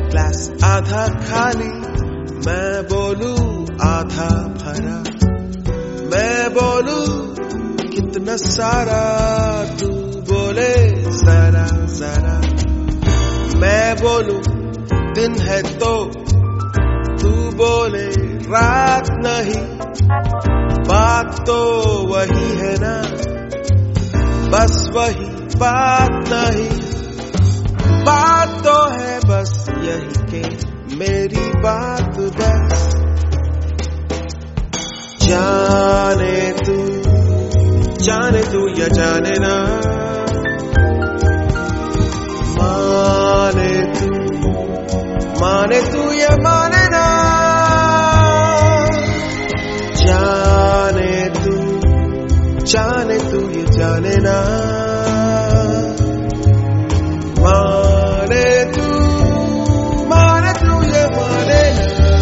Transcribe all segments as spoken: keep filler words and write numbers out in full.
Glass आधा खाली, मैं बोलूं आधा भरा। मैं बोलूं कितना सारा, तू बोले जरा जरा। मैं बोलूं दिन है तो तू बोले रात नहीं। बात तो वही है ना, बस वही बात नहीं। बात तो है बस यही के मेरी बात बस। जाने तू जाने तू या जाने ना, माने तू माने तू या माने ना। जाने तू जाने तू ये जाने ना, माने तू माने तू ये माने ना।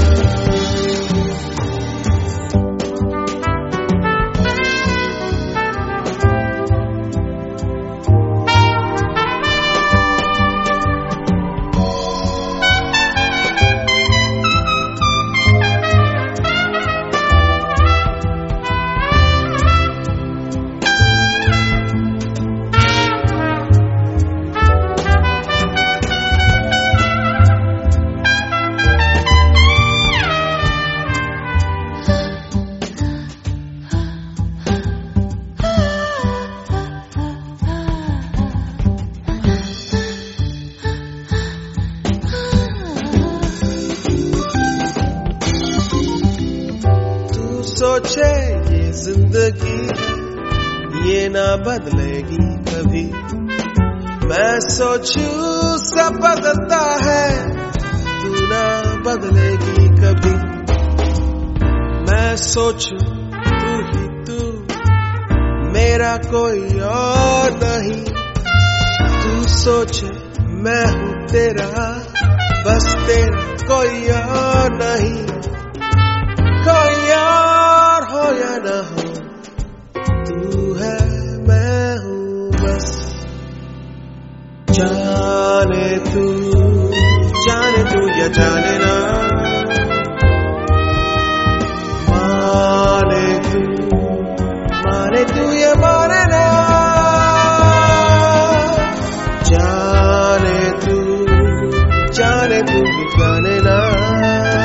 सोचे ये जिंदगी ये ना बदलेगी कभी। मैं सोचूं सब बदलता है, तू ना बदलेगी कभी। मैं सोचूं तू ही तू, मेरा कोई और नहीं। तू सोचे मैं हूँ तेरा, बस तेरा कोई और नहीं। कोई और हो या न हो, तू है मैं हूँ बस। जाने तू जाने तू या जाने ना, माने तू माने तू या माने ना। जाने तू जाने तू जाने ना।